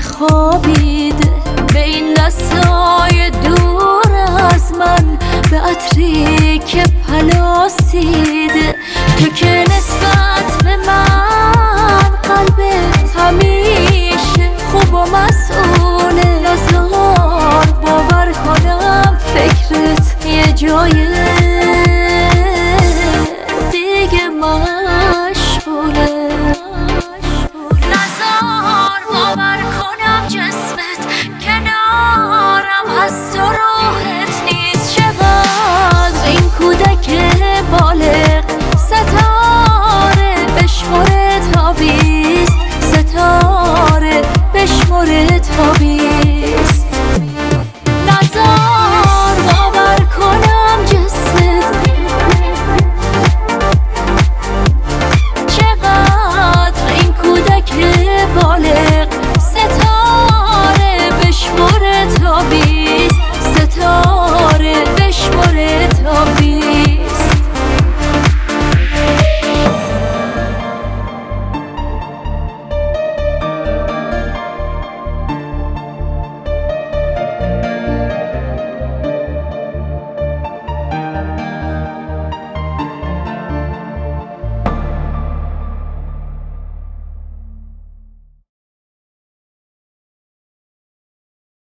خوابیده به این دستای دور از من، به عطری که پلاسیده. تو که نسبت به من قلبت همیشه خوب و مسئوله، نزار باور کنم فکرت یه جای دیگه مشغوله. نزار باور کنم جسمت کنارم هست و روحت نیست. چقدر این کودک بالغ ستاره بشمره تا 20، ستاره بشمره تا 20.